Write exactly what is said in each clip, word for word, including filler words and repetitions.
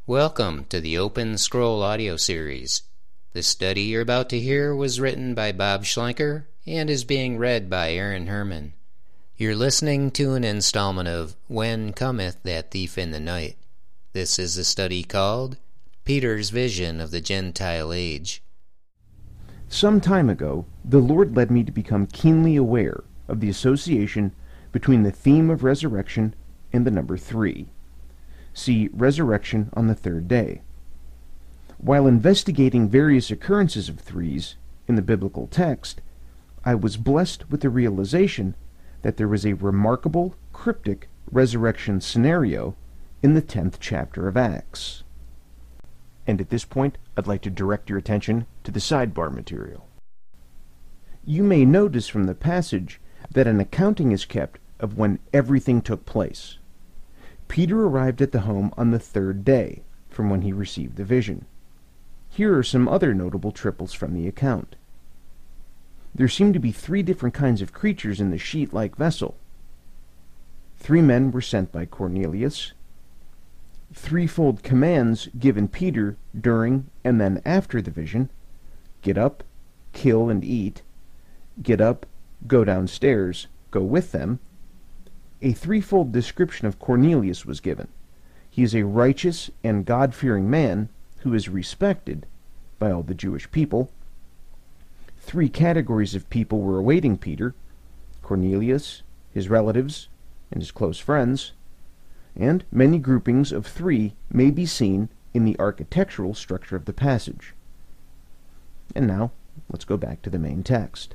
Welcome to the Open Scroll audio series. The study you're about to hear was written by Bob Schlenker and is being read by Aaron Herman. You're listening to an installment of When Cometh That Thief in the Night. This is a study called Peter's Vision of the Gentile Age. Some time ago, the Lord led me to become keenly aware of the association between the theme of resurrection and the number three. See Resurrection on the Third Day. While investigating various occurrences of threes in the biblical text, I was blessed with the realization that there was a remarkable cryptic resurrection scenario in the tenth chapter of Acts. And at this point, I'd like to direct your attention to the sidebar material. You may notice from the passage that an accounting is kept of when everything took place. Peter arrived at the home on the third day from when he received the vision. Here are some other notable triples from the account. There seem to be three different kinds of creatures in the sheet-like vessel. Three men were sent by Cornelius. Threefold commands given Peter during and then after the vision: get up, kill and eat, get up, go downstairs, go with them. A threefold description of Cornelius was given. He is a righteous and God-fearing man who is respected by all the Jewish people. Three categories of people were awaiting Peter: Cornelius, his relatives, and his close friends. And many groupings of three may be seen in the architectural structure of the passage. And now, let's go back to the main text.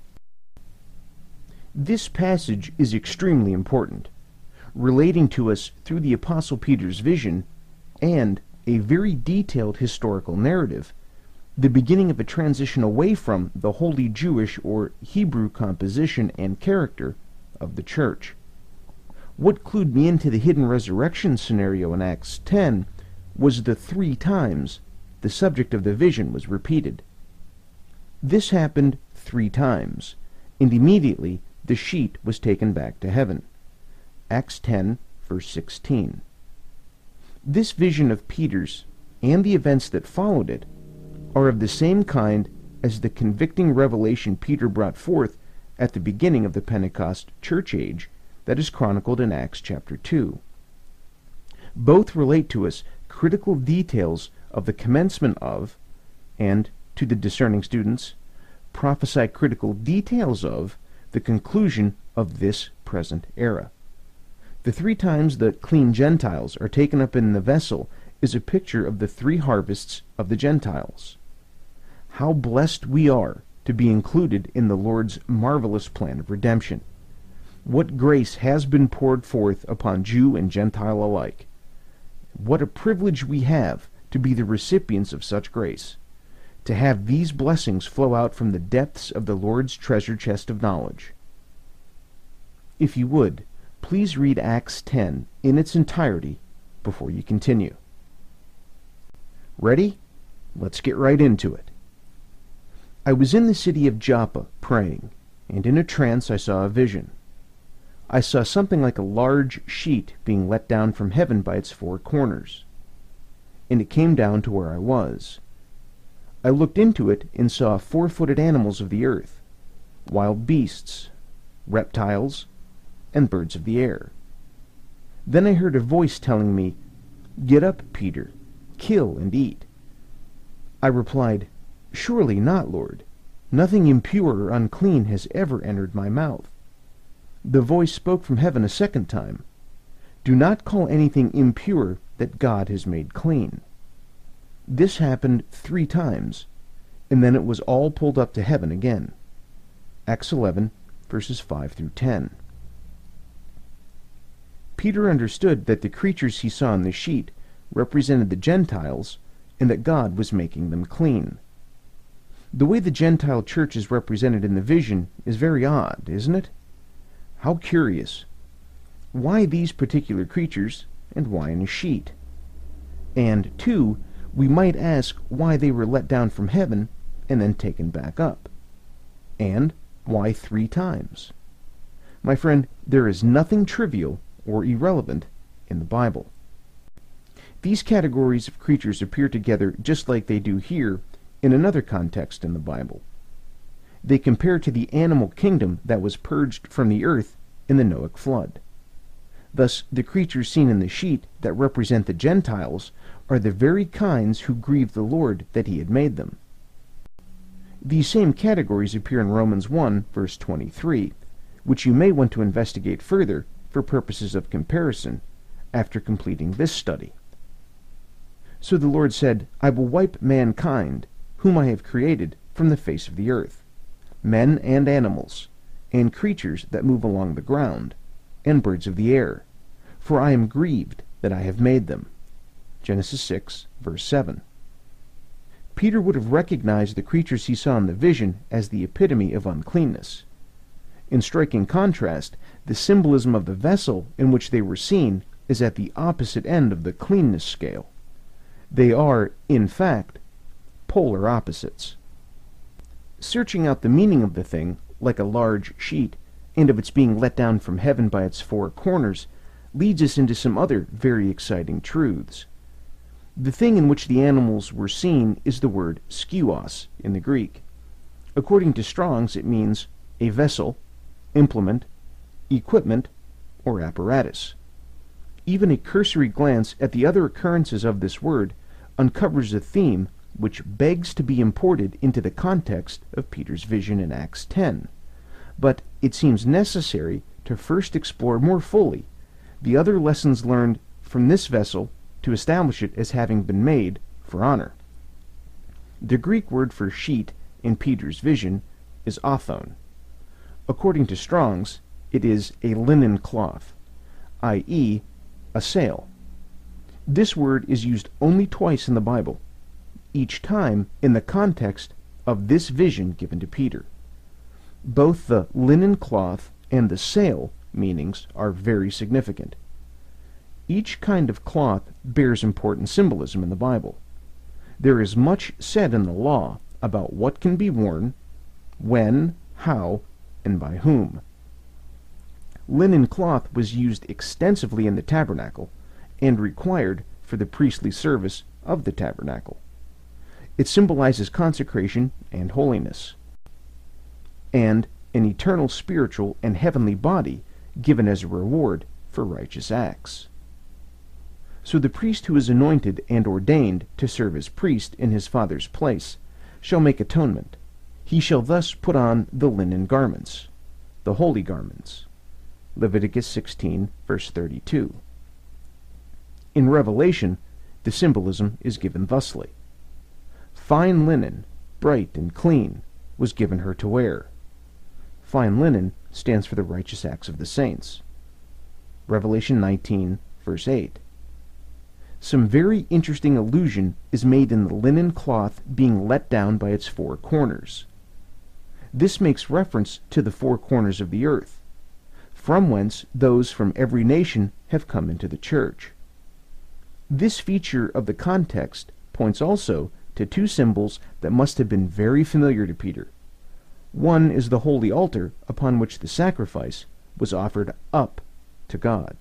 This passage is extremely important, relating to us through the Apostle Peter's vision and a very detailed historical narrative, the beginning of a transition away from the wholly Jewish or Hebrew composition and character of the church. What clued me into the hidden resurrection scenario in Acts ten was the three times the subject of the vision was repeated. This happened three times, and immediately the sheet was taken back to heaven. Acts ten, verse sixteen. This vision of Peter's and the events that followed it are of the same kind as the convicting revelation Peter brought forth at the beginning of the Pentecost church age that is chronicled in Acts chapter two. Both relate to us critical details of the commencement of, and, to the discerning students, prophesy critical details of, the conclusion of this present era. The three times the clean Gentiles are taken up in the vessel is a picture of the three harvests of the Gentiles. How blessed we are to be included in the Lord's marvelous plan of redemption. What grace has been poured forth upon Jew and Gentile alike. What a privilege we have to be the recipients of such grace, to have these blessings flow out from the depths of the Lord's treasure chest of knowledge. If you would, please read Acts ten in its entirety before you continue. Ready? Let's get right into it. I was in the city of Joppa praying, and in a trance I saw a vision. I saw something like a large sheet being let down from heaven by its four corners, and it came down to where I was. I looked into it and saw four-footed animals of the earth, wild beasts, reptiles, and birds of the air. Then I heard a voice telling me, "Get up, Peter, kill and eat." I replied, "Surely not, Lord. Nothing impure or unclean has ever entered my mouth." The voice spoke from heaven a second time, "Do not call anything impure that God has made clean." This happened three times, and then it was all pulled up to heaven again. Acts eleven, verses five through ten. Peter understood that the creatures he saw in the sheet represented the Gentiles, and that God was making them clean. The way the Gentile church is represented in the vision is very odd, isn't it? How curious. Why these particular creatures, and why in a sheet? And, two, we might ask why they were let down from heaven and then taken back up. And why three times? My friend, there is nothing trivial or irrelevant in the Bible. These categories of creatures appear together just like they do here in another context in the Bible. They compare to the animal kingdom that was purged from the earth in the Noahic flood. Thus, the creatures seen in the sheet that represent the Gentiles are the very kinds who grieve the Lord that he had made them. These same categories appear in Romans one, verse twenty-three, which you may want to investigate further for purposes of comparison after completing this study. So the Lord said, I will wipe mankind, whom I have created, from the face of the earth, men and animals, and creatures that move along the ground, and birds of the air, for I am grieved that I have made them. Genesis six, verse seven. Peter would have recognized the creatures he saw in the vision as the epitome of uncleanness. In striking contrast, the symbolism of the vessel in which they were seen is at the opposite end of the cleanness scale. They are, in fact, polar opposites. Searching out the meaning of the thing, like a large sheet, and of its being let down from heaven by its four corners, leads us into some other very exciting truths. The thing in which the animals were seen is the word skuos in the Greek. According to Strong's, it means a vessel, implement, equipment, or apparatus. Even a cursory glance at the other occurrences of this word uncovers a theme which begs to be imported into the context of Peter's vision in Acts ten. But it seems necessary to first explore more fully the other lessons learned from this vessel to establish it as having been made for honor. The Greek word for sheet in Peter's vision is othon. According to Strong's, it is a linen cloth, that is, a sail. This word is used only twice in the Bible, each time in the context of this vision given to Peter. Both the linen cloth and the sail meanings are very significant. Each kind of cloth bears important symbolism in the Bible. There is much said in the law about what can be worn, when, how, and by whom. Linen cloth was used extensively in the tabernacle and required for the priestly service of the tabernacle. It symbolizes consecration and holiness, and an eternal spiritual and heavenly body given as a reward for righteous acts. So the priest who is anointed and ordained to serve as priest in his Father's place shall make atonement. He shall thus put on the linen garments, the holy garments. Leviticus sixteen, verse thirty-two. In Revelation, the symbolism is given thusly. Fine linen, bright and clean, was given her to wear. Fine linen stands for the righteous acts of the saints. Revelation nineteen, verse eight. Some very interesting allusion is made in the linen cloth being let down by its four corners. This makes reference to the four corners of the earth, from whence those from every nation have come into the church. This feature of the context points also to two symbols that must have been very familiar to Peter. One is the holy altar upon which the sacrifice was offered up to God.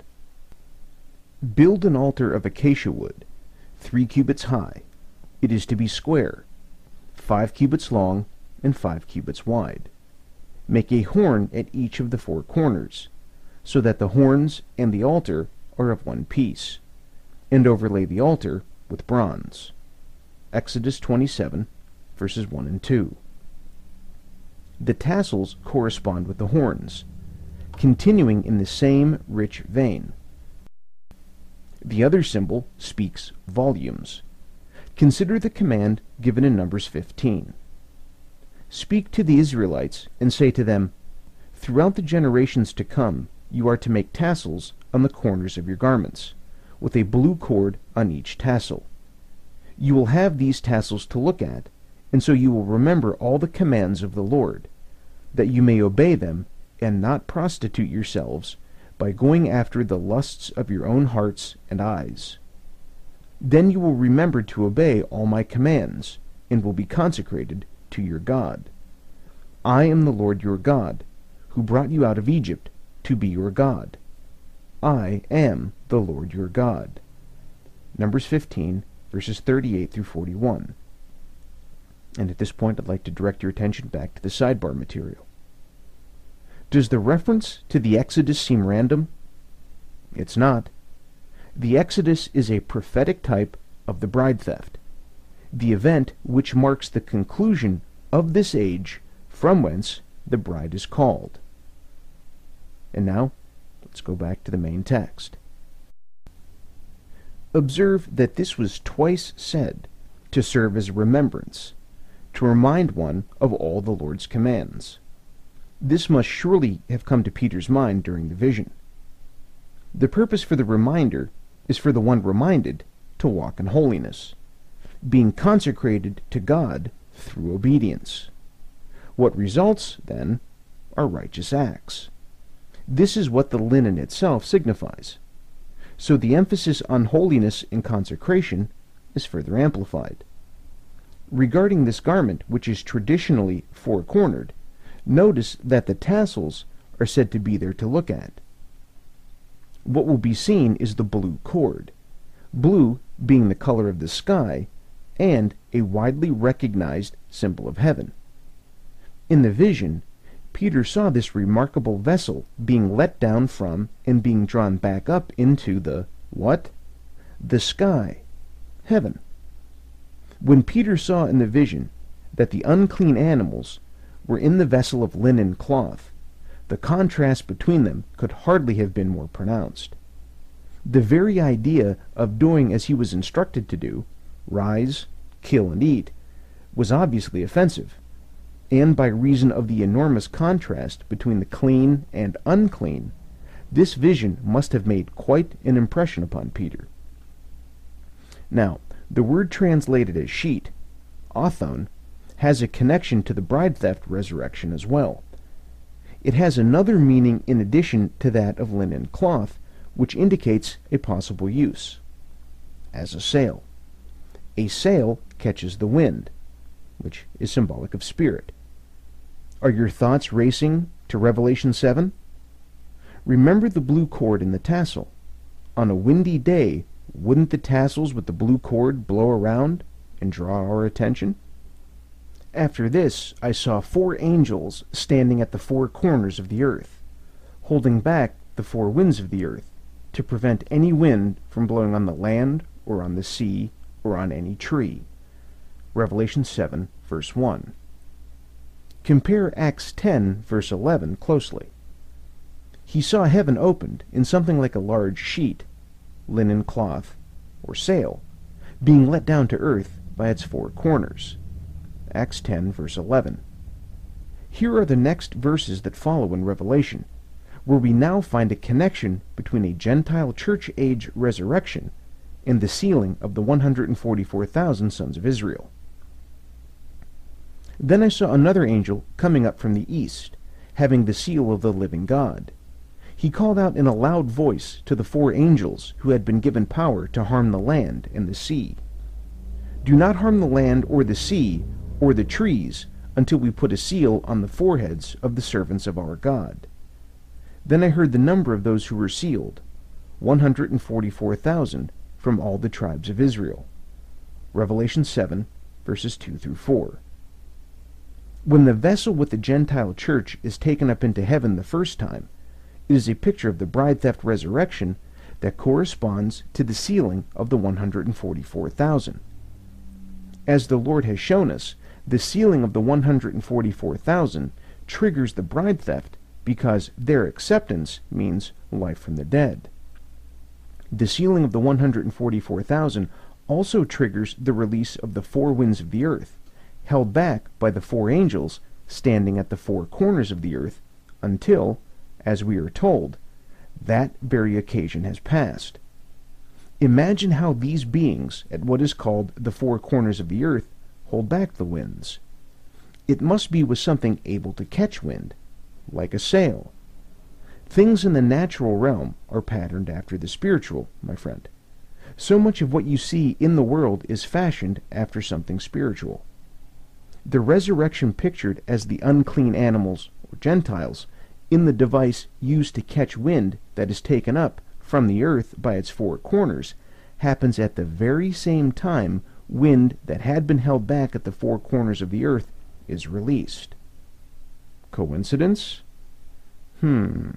Build an altar of acacia wood, three cubits high. It is to be square, five cubits long and five cubits wide. Make a horn at each of the four corners, so that the horns and the altar are of one piece, and overlay the altar with bronze. Exodus twenty-seven, verses one and two. The tassels correspond with the horns, continuing in the same rich vein. The other symbol speaks volumes. Consider the command given in Numbers fifteen. Speak to the Israelites and say to them, throughout the generations to come, you are to make tassels on the corners of your garments, with a blue cord on each tassel. You will have these tassels to look at, and so you will remember all the commands of the Lord, that you may obey them and not prostitute yourselves by going after the lusts of your own hearts and eyes. Then you will remember to obey all my commands, and will be consecrated to your God. I am the Lord your God, who brought you out of Egypt to be your God. I am the Lord your God. Numbers fifteen, verses thirty-eight through forty-one. And at this point, I'd like to direct your attention back to the sidebar material. Does the reference to the Exodus seem random? It's not. The Exodus is a prophetic type of the bride theft, the event which marks the conclusion of this age from whence the bride is called. And now, let's go back to the main text. Observe that this was twice said to serve as a remembrance, to remind one of all the Lord's commands. This must surely have come to Peter's mind during the vision. The purpose for the reminder is for the one reminded to walk in holiness, being consecrated to God through obedience. What results, then, are righteous acts. This is what the linen itself signifies. So the emphasis on holiness and consecration is further amplified. Regarding this garment, which is traditionally four-cornered, notice that the tassels are said to be there to look at. What will be seen is the blue cord, blue being the color of the sky and a widely recognized symbol of heaven. In the vision, Peter saw this remarkable vessel being let down from and being drawn back up into the, what? The sky, heaven. When Peter saw in the vision that the unclean animals were in the vessel of linen cloth, the contrast between them could hardly have been more pronounced. The very idea of doing as he was instructed to do, rise, kill, and eat, was obviously offensive, and by reason of the enormous contrast between the clean and unclean, this vision must have made quite an impression upon Peter. Now, the word translated as sheet, othon, has a connection to the bride theft resurrection as well. It has another meaning in addition to that of linen cloth, which indicates a possible use, as a sail. A sail catches the wind, which is symbolic of spirit. Are your thoughts racing to Revelation seven? Remember the blue cord in the tassel. On a windy day, wouldn't the tassels with the blue cord blow around and draw our attention? After this, I saw four angels standing at the four corners of the earth, holding back the four winds of the earth, to prevent any wind from blowing on the land, or on the sea, or on any tree. Revelation seven, verse one. Compare Acts ten, verse eleven, closely. He saw heaven opened in something like a large sheet, linen cloth, or sail, being let down to earth by its four corners. Acts ten, verse eleven. Here are the next verses that follow in Revelation, where we now find a connection between a Gentile church-age resurrection and the sealing of the one hundred forty-four thousand sons of Israel. Then I saw another angel coming up from the east, having the seal of the living God. He called out in a loud voice to the four angels who had been given power to harm the land and the sea. Do not harm the land or the sea or the trees until we put a seal on the foreheads of the servants of our God. Then I heard the number of those who were sealed, one hundred forty-four thousand from all the tribes of Israel. Revelation seven, verses two through four. When the vessel with the Gentile church is taken up into heaven the first time, it is a picture of the bride theft resurrection that corresponds to the sealing of the one hundred forty-four thousand. As the Lord has shown us, the sealing of the one hundred forty-four thousand triggers the bride theft because their acceptance means life from the dead. The sealing of the one hundred forty-four thousand also triggers the release of the four winds of the earth, held back by the four angels standing at the four corners of the earth until, as we are told, that very occasion has passed. Imagine how these beings at what is called the four corners of the earth hold back the winds. It must be with something able to catch wind, like a sail. Things in the natural realm are patterned after the spiritual, my friend. So much of what you see in the world is fashioned after something spiritual. The resurrection pictured as the unclean animals, or Gentiles, in the device used to catch wind that is taken up from the earth by its four corners, happens at the very same time wind that had been held back at the four corners of the earth is released. Coincidence? Hmm.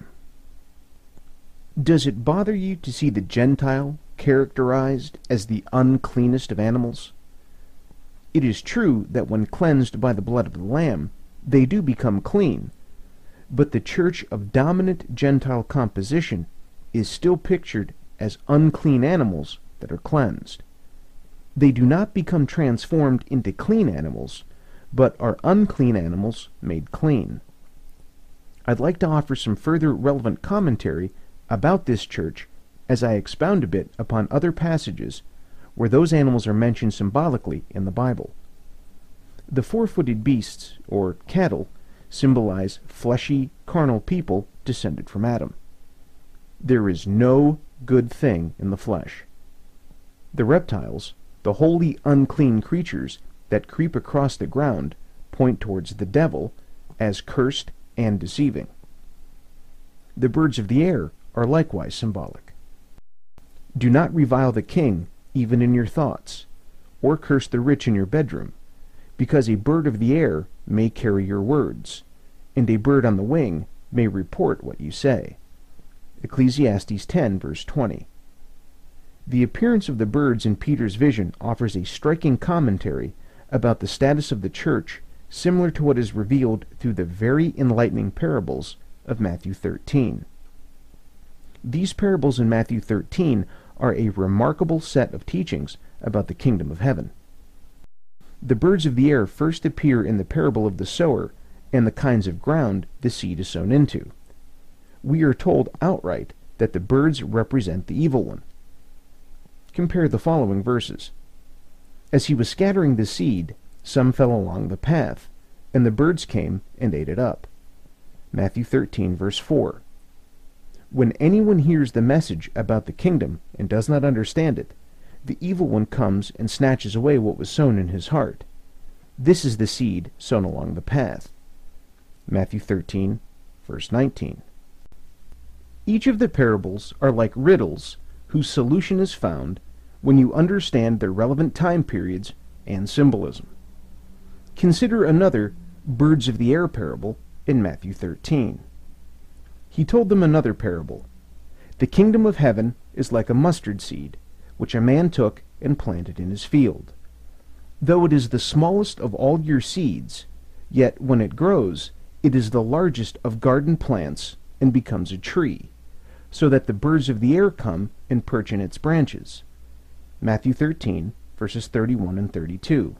Does it bother you to see the Gentile characterized as the uncleanest of animals? It is true that when cleansed by the blood of the Lamb, they do become clean, but the church of dominant Gentile composition is still pictured as unclean animals that are cleansed. They do not become transformed into clean animals, but are unclean animals made clean. I'd like to offer some further relevant commentary about this church as I expound a bit upon other passages where those animals are mentioned symbolically in the Bible. The four-footed beasts, or cattle, symbolize fleshy, carnal people descended from Adam. There is no good thing in the flesh. The reptiles, the wholly unclean creatures that creep across the ground, point towards the devil as cursed and deceiving. The birds of the air are likewise symbolic. Do not revile the king even in your thoughts, or curse the rich in your bedroom, because a bird of the air may carry your words, and a bird on the wing may report what you say. Ecclesiastes ten, verse twenty. The appearance of the birds in Peter's vision offers a striking commentary about the status of the church, similar to what is revealed through the very enlightening parables of Matthew thirteen. These parables in Matthew thirteen are a remarkable set of teachings about the kingdom of heaven. The birds of the air first appear in the parable of the sower and the kinds of ground the seed is sown into. We are told outright that the birds represent the evil one. Compare the following verses. As he was scattering the seed, some fell along the path, and the birds came and ate it up. Matthew thirteen, verse four. When anyone hears the message about the kingdom and does not understand it, the evil one comes and snatches away what was sown in his heart. This is the seed sown along the path. Matthew thirteen, verse nineteen. Each of the parables are like riddles whose solution is found when you understand their relevant time periods and symbolism. Consider another birds of the air parable in Matthew thirteen. He told them another parable. The kingdom of heaven is like a mustard seed, which a man took and planted in his field. Though it is the smallest of all your seeds, yet when it grows, it is the largest of garden plants and becomes a tree, so that the birds of the air come and perch in its branches. Matthew thirteen, verses thirty-one and thirty-two.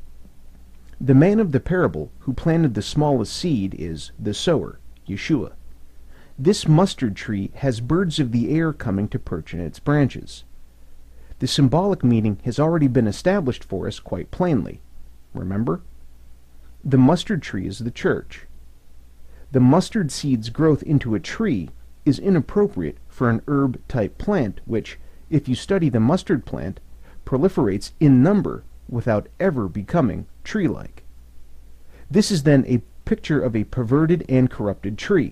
The man of the parable who planted the smallest seed is the sower, Yeshua. This mustard tree has birds of the air coming to perch in its branches. The symbolic meaning has already been established for us quite plainly. Remember? The mustard tree is the church. The mustard seed's growth into a tree is inappropriate for an herb-type plant which, if you study the mustard plant, proliferates in number without ever becoming tree-like. This is then a picture of a perverted and corrupted tree.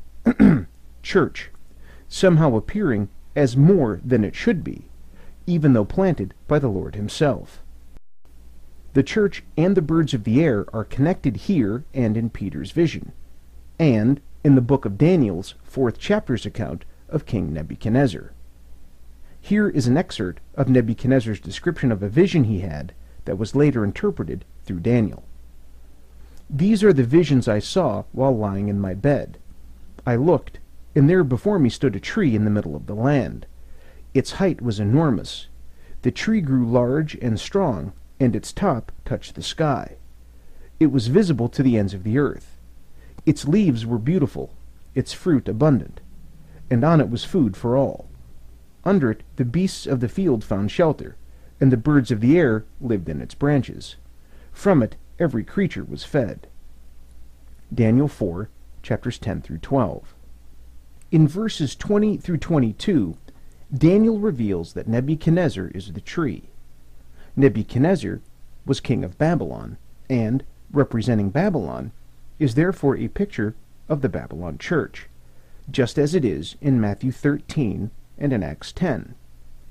Church, somehow appearing as more than it should be, even though planted by the Lord himself. The church and the birds of the air are connected here and in Peter's vision, and in the book of Daniel's fourth chapter's account of King Nebuchadnezzar. Here is an excerpt of Nebuchadnezzar's description of a vision he had that was later interpreted through Daniel. These are the visions I saw while lying in my bed. I looked, and there before me stood a tree in the middle of the land. Its height was enormous. The tree grew large and strong, and its top touched the sky. It was visible to the ends of the earth. Its leaves were beautiful, its fruit abundant, and on it was food for all. Under it the beasts of the field found shelter, and the birds of the air lived in its branches. From it every creature was fed. Daniel four, chapters ten through twelve. In verses twenty through twenty-two, Daniel reveals that Nebuchadnezzar is the tree. Nebuchadnezzar was king of Babylon, and, representing Babylon, is therefore a picture of the Babylon church, just as it is in Matthew thirteen and in Acts ten.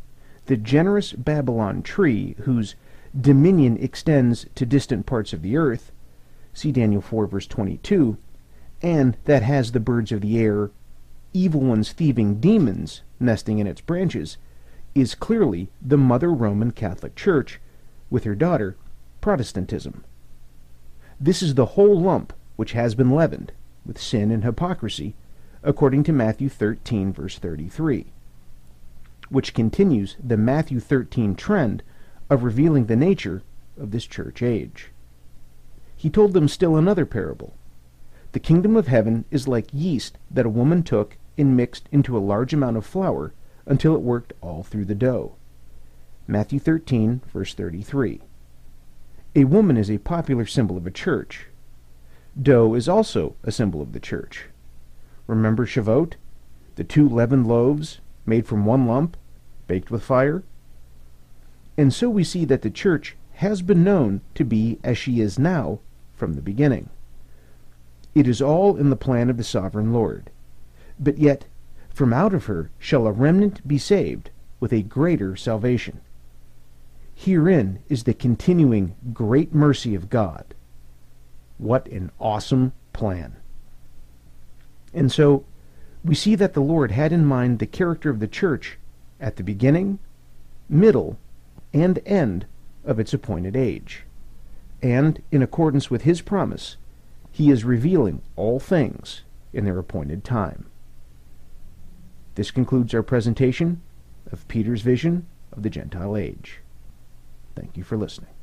the generous Babylon tree, whose dominion extends to distant parts of the earth, see Daniel four verse twenty-two, and that has the birds of the air, evil ones, thieving demons, nesting in its branches, is clearly the Mother Roman Catholic Church, with her daughter, Protestantism. This is the whole lump which has been leavened with sin and hypocrisy, according to Matthew thirteen verse thirty-three, which continues the Matthew thirteen trend of revealing the nature of this church age. He told them still another parable. The kingdom of heaven is like yeast that a woman took and mixed into a large amount of flour until it worked all through the dough. Matthew thirteen verse thirty-three. A woman is a popular symbol of a church. Dough is also a symbol of the church. Remember Shavuot, the two leavened loaves made from one lump, baked with fire? And so we see that the church has been known to be as she is now from the beginning. It is all in the plan of the sovereign Lord. But yet, from out of her shall a remnant be saved with a greater salvation. Herein is the continuing great mercy of God. What an awesome plan. And so, we see that the Lord had in mind the character of the church at the beginning, middle, and end of its appointed age. And, in accordance with his promise, he is revealing all things in their appointed time. This concludes our presentation of Peter's vision of the Gentile age. Thank you for listening.